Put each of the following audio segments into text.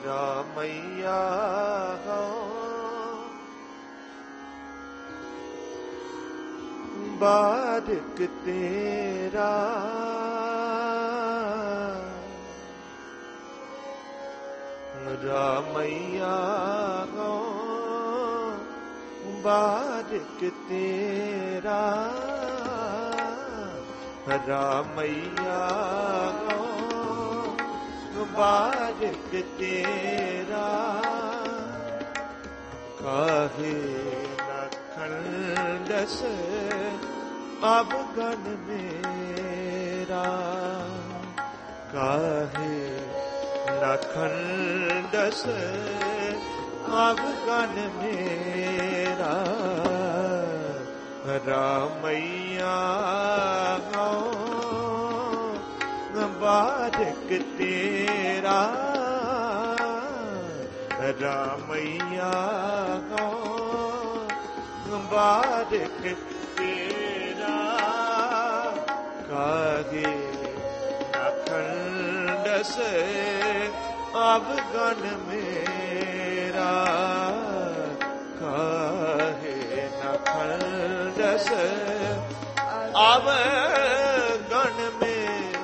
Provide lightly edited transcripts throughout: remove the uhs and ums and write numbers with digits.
रामैया बारिक तेरा रामैया बारिक तेरा रामैया बारिक तेरा काहे न खंडस अवगन मेरा काहे न खंडस अवगन मेरा रामैया बारिक तेरा रामैया बारिक तेरा काहे न खंडस अवगन मेरा काहे न खंडस अवगन मेरा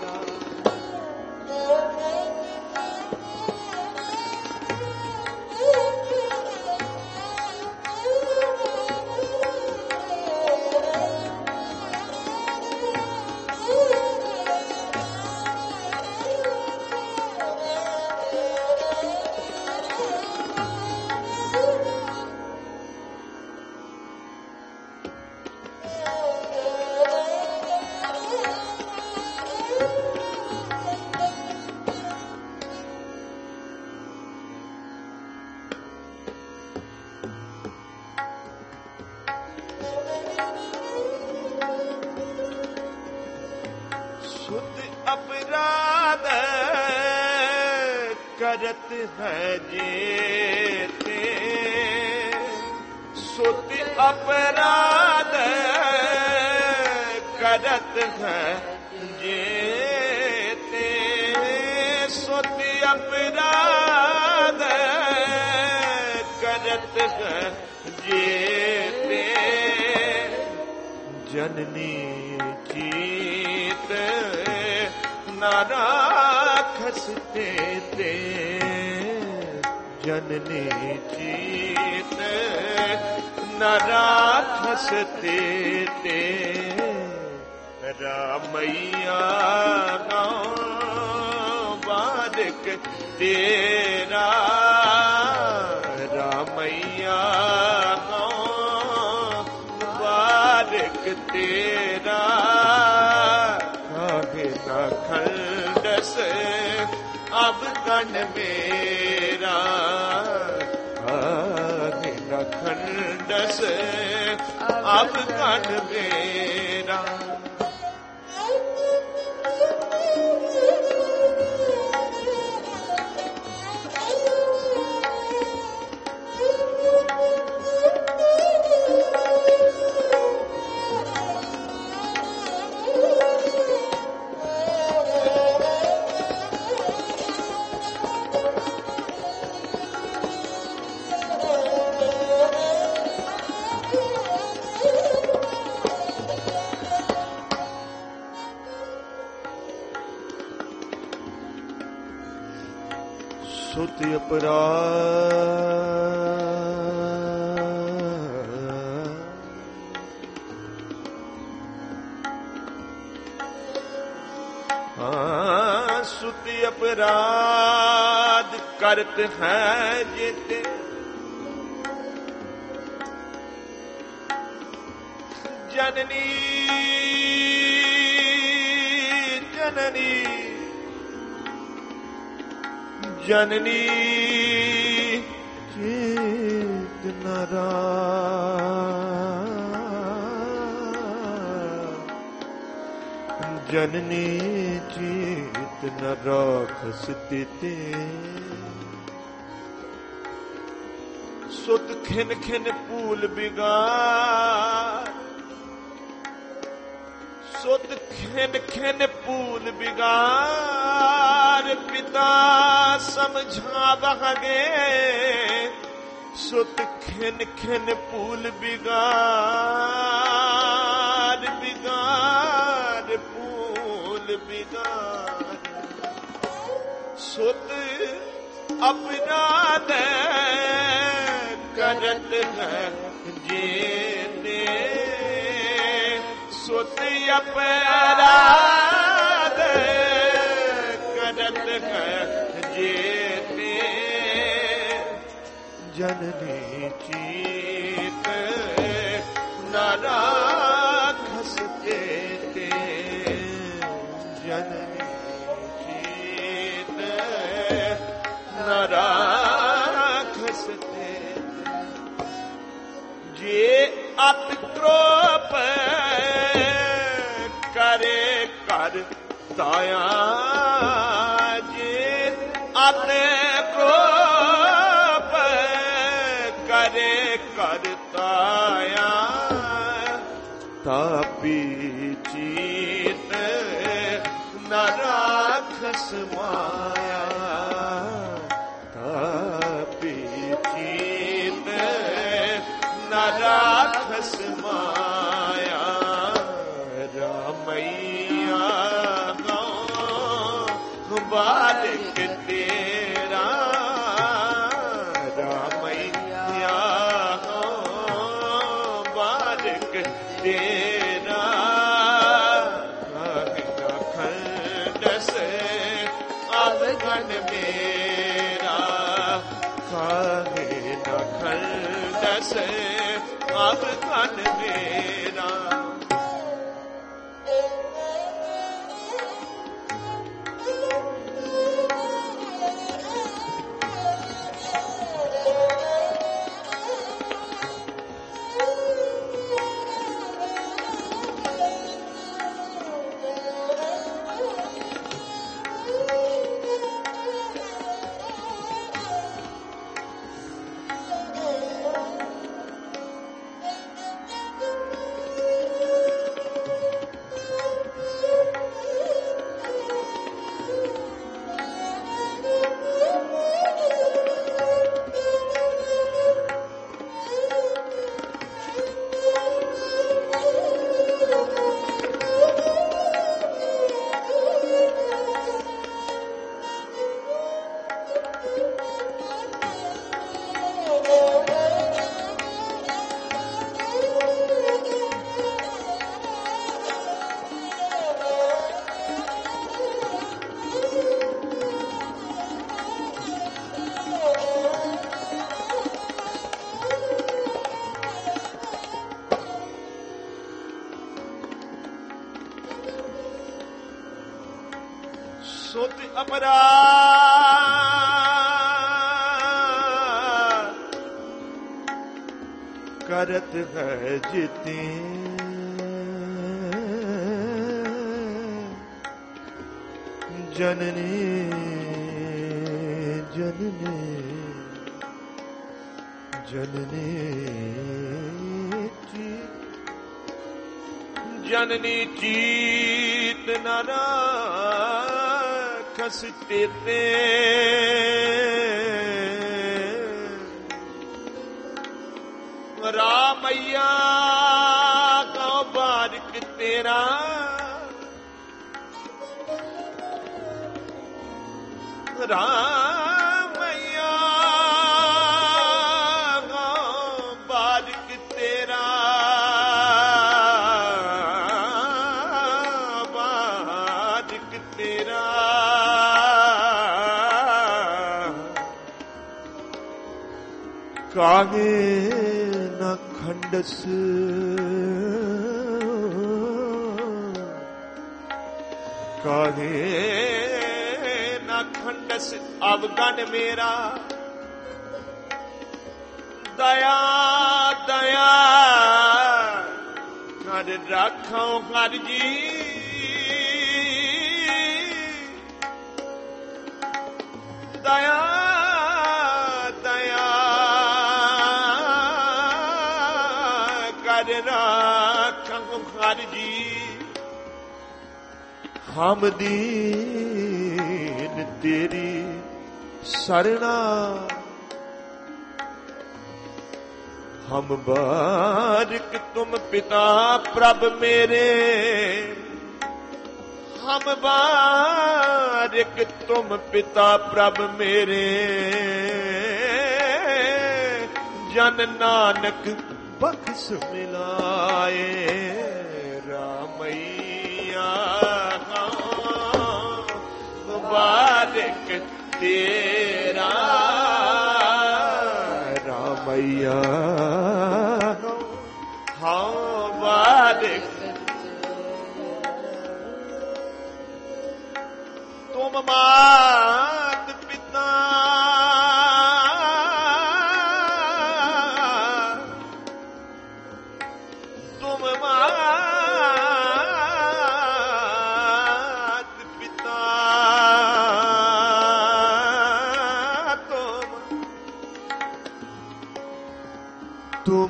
अपराध करत है जेते सुत अपराध करत है जेते सुत अपराध करत है जेते जननी चीत न राखसते ते जननी चीत न राखसते ते रामैया बारिक तेरा रामैया बारिक तेरा काहे न खंडस अवगन मेरा काहे न खंडस अवगन मेरा सुत अपराध सुत अपराध करत है जेते जननी जननी जननी चेत न जननी चेत न राखसते ते सुत खिन खिन फूल बिगाड़ ਸੁਤ ਖਿਨ ਖਿਨ ਭੂਲ ਬਿਗਾਰ ਪਿਤਾ ਸਮਝਾਵਗੇ ਸੁਤ ਖਿਨ ਖਿਨ ਭੂਲ ਬਿਗਾਰ ਬਿਗਾਰ ਭੂਲ ਬਿਗਾਰ ਸੁਤ ਅਪਰਾਧ ਕਰਤ ਹੈ ਜੀਨੇ ਸੁਤ ਅਪਰਾਧ ਕਰਤ ਹੈ ਜੀਨੇ ਜਨਨੀ ਚੀਤ ਨ ਰਾਖਸ ਤੇ ਜਨਨੀ ਚੀਤ ਨ ਰਾਖਸ ਤੇ ਜੇ ਅਤ ਕ੍ਰੋਪ ਕਰੇ ਕਰ ਤਾਇਆ ਜੇ ਅਤ ਕ੍ਰੋਪ ਕਰੇ ਕਰ ਤਾਇਆ ਤਾਪੀ ਚੀਤ ਨ ਰਾਖਸ ਮਾਇਆ ਤਾਪੀ ਚੀਤ ਨ ਰਾਖਸ ਮਾਇਆ ਰਾਮਈਆ ਗੋ ਬਾਲਕ ਤੇਰਾ ਰਾਮਈਆ ਗੋ ਬਾਲਕ ਤੇਰਾ ਖੰਡਸ ਅਵਗਣ ਮੇਰਾ ਕਾਹੇ ਨ ਖੰਡਸ ਅਵਗਣ ਮੇਰਾ ਸੁਤ ਅਪਰਾਧ ਕਰਤ ਹੈ ਜਿਤੇ ਜਨਨੀ ਜਨਨੀ ਜਨਨੀ ਜਨਨੀ ਚੀਤ ਨ ਰਾਖਸ ਤੇਤੇ ਰਾਮਈਆ ਕਉ ਬਾਰਿਕ ਤੇਰਾ ਰਾਮਈਆ ਕਉ ਬਾਰਿਕ ਤੇਰਾ ਬਾਰਿਕ ਤੇਰਾ ਕਾਹੇ ਨ ਖੰਡਸ ਕਾਹੇ ਨ ਖੰਡਸ ਅਵਗਣ ਮੇਰਾ ਦਇਆ ਦਇਆ ਕਰ ਰਾਖੋ ਹਰ ਜੀ ਦਇਆ ਦਇਆ ਕਰ ਰਾਖੋ ਹਰ ਜੀ ਹਮ ਦੀਨ ਤੇਰੀ ਸਰਣਾ, ਹਮ ਬਾਰਿਕ ਤੁਮ ਪਿਤਾ ਪ੍ਰਭ ਮੇਰੇ, ਹਮ ਬਾਰਿਕ ਤੁਮ ਪਿਤਾ ਪ੍ਰਭ ਮੇਰੇ, ਜਨ ਨਾਨਕ ਬਖਸ਼ ਮਿਲਾਏ ਰਾਮਈਆ, ਬਾਰਿਕ ਤੇਰਾ ਰਾਮਈਆ, ਹਾਂ ਬਾਰਿਕ ਤੁਮ ਮਾਤ ਪਿਤਾ, ਤੁਮ ਮਾਤ ਪਿਤਾ, ਤੁਮ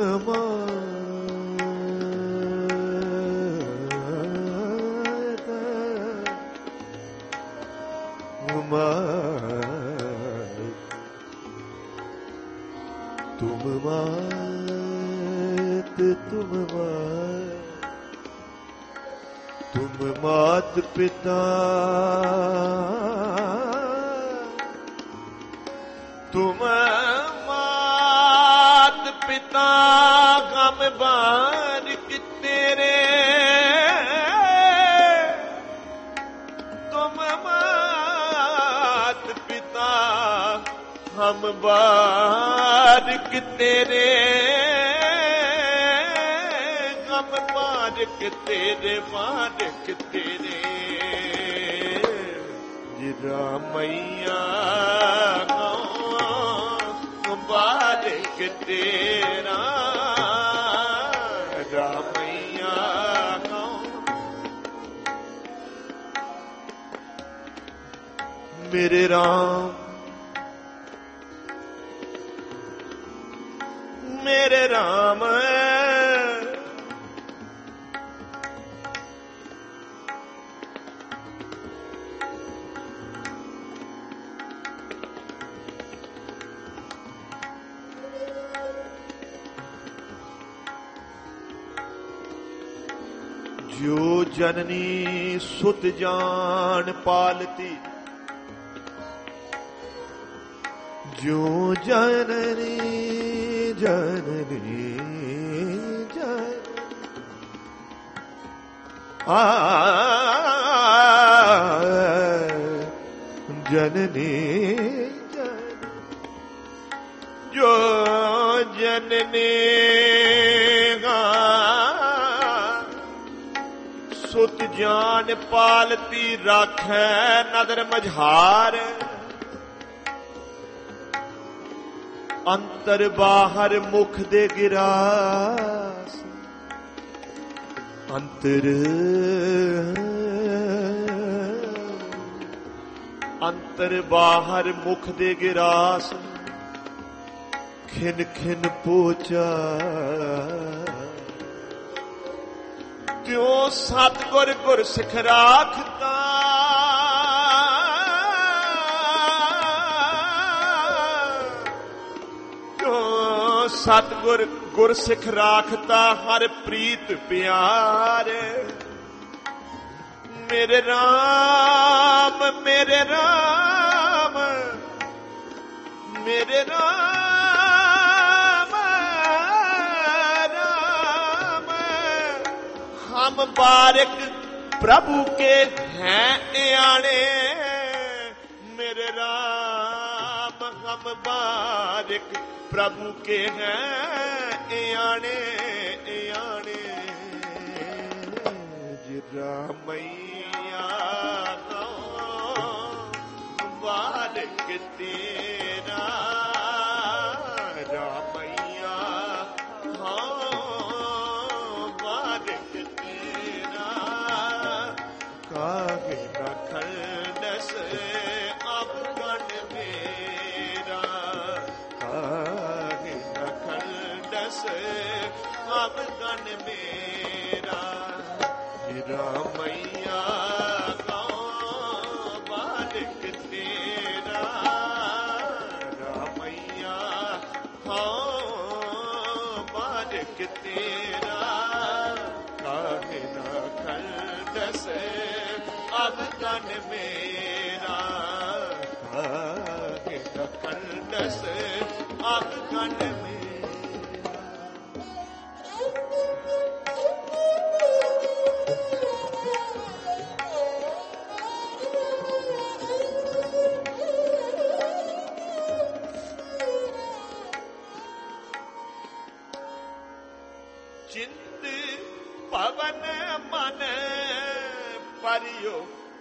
ਤੁਮ ਮਾਤ ਪਿਤਾ, ਤੁਮ ਮਾਤ ਪਿਤਾ, ਗਮ ਬਾਰਿਕ ਤੇਰੇ, ਤੁਮ ਮਾਤ ਪਿਤਾ, ਹਮ ਬਾਰਿਕ ਤੇਰੇ, ਗਮ ਬਾਰਿਕ ਤੇਰੇ, ਬਾਰਿਕ ਤੇਰੇ, ਜੀ ਰਾਮਈਆ ਬਾਰਿਕ ਤੇਰਾ ਰਾਮਈਆ, ਮੇਰੇ ਰਾਮ, ਮੇਰੇ ਰਾਮ, ਜੋ ਜਨਨੀ ਸੁਤ ਜਾਨ ਪਾਲਤੀ, ਜੋ ਜਨਨੀ ਜਨਨੀ ਜਨਨੀ ਜੋ ਜਨਨੀ ਸੁਤ ਜਾਨ ਪਾਲਤੀ, ਰਾਖੈ ਨਦਰ ਮਝਾਰ, ਅੰਤਰ ਬਾਹਰ ਮੁਖ ਦੇ ਗਿਰਾਸ, ਅੰਤਰ ਬਾਹਰ ਮੁਖ ਦੇ ਗਿਰਾਸ, ਖਿਨ ਖਿਨ ਪੋਚਾ, ਤਿਉ ਸਤਿਗੁਰ ਗੁਰ ਸਿਖ ਰਾਖਤਾ, ਤਿਉ ਸਤਿਗੁਰ ਗੁਰ ਸਿਖ ਰਾਖਤਾ, ਹਰ ਪ੍ਰੀਤ ਪਿਆਰੇ, ਮੇਰੇ ਰਾਮ, ਮੇਰੇ ਰਾਮ, ਮੇਰੇ ਰਾਮ, हम बारिक प्रभु के हैं आने, मेरे राम हम बारिक प्रभु के हैं आने, आने जी रामैया बारिक तेरा रामैया, हाँ बारिक तेरा, कागे न खंडस अवगण मेरा, कागे न खंडस अवगण मेरा, रामैया अवगण मेरा काहे न खंडस अवगण मेरा। चिंत पवन मन परियो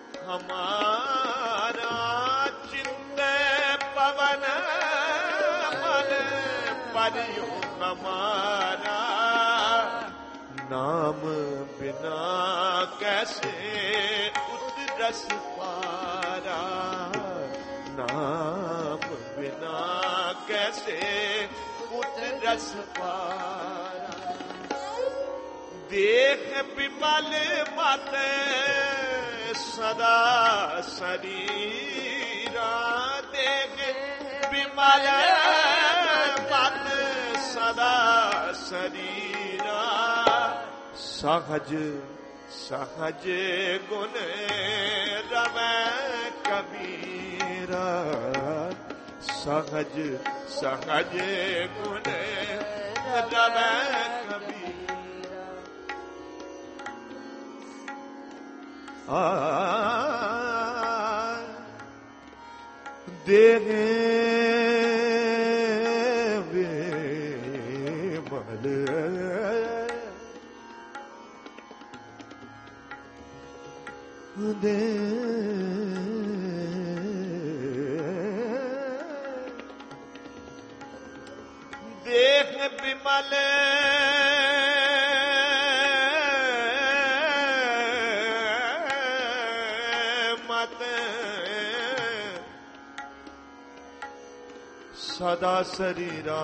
हमारा, चिंत पवन मन परियो हमारा, नाम बिना कैसे उतरस पारा, नाम बिना कैसे उतरस पारा। देख विमल मत सदा शरीरा, देख विमल मत सदा शरीरा, सहज सहज गुण रवै कबीरा, सहज सहज गुण रवै कबीरा। देने विमल दे, देख विमल सदा शरीरा,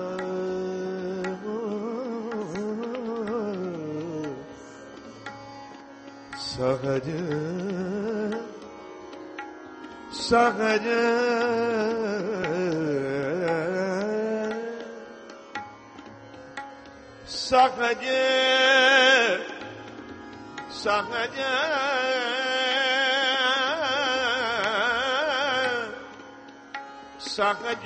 सहज सहज सहज सहज सहज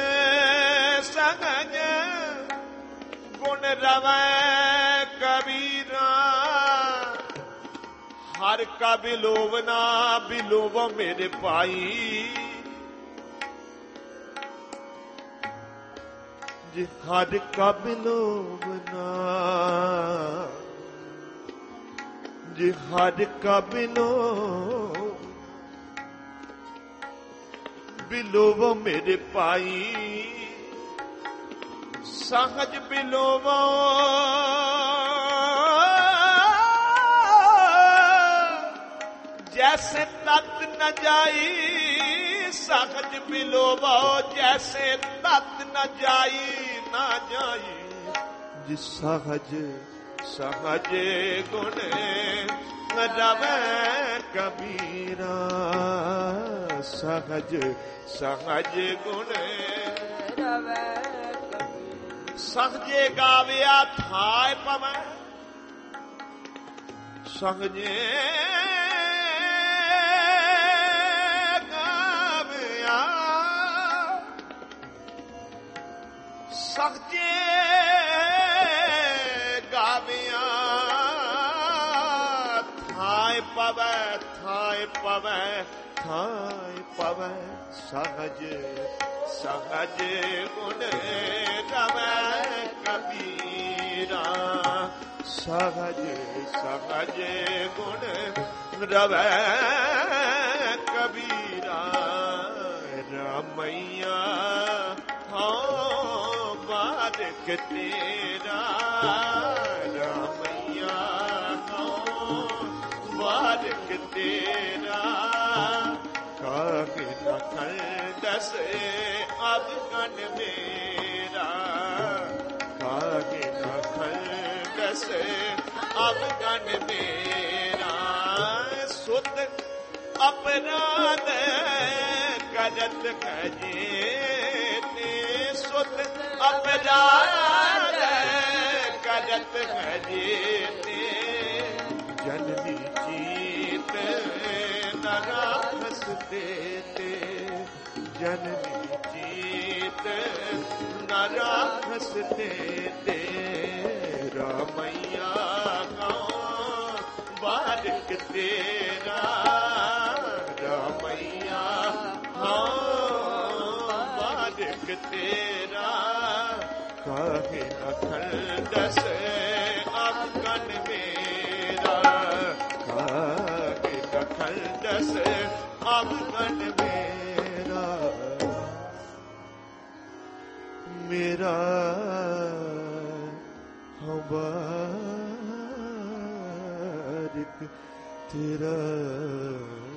सहज गुण रवै कबीरा, हर का बिलोव ना बिलोव मेरे पाई, जी हर का बिलोव ना, जी हर का बिलोव बिलोव मेरे पाई, सहज बिलोव जैसे तत न जाई, सहज बिलोव जैसे तत न जाई ना जाई, जिस सहज सहज गुण रवै कबीरा, सहज सहज गुण रवै कबीरा। सहजे गाविया थाय पवै, सहजे गाविया, सहजे गाविया थाय पवै, थाय पवै, थाय पवै, सहज सहज गुण रवै कबीरा, सहज सहज गुण रवै कबीरा। रामैया हाँ बारिक तेरा, रामैया हाँ बारिक तेरा, काहे न खंडस अवगण मेरा, काहे न खंडस अवगण मेरा। सुत अपराध करत खजे ने, सुत अपराध करत खजे ने, जननी जीत देते जननी जीत न राखस देते रामैया गाँव बारिक तेरा रामैया हाँ बारिक तेरा काहे अखंडस अफगन मेरा काहे अखंडस अफगन मेरा मेरा हवारिक तेरा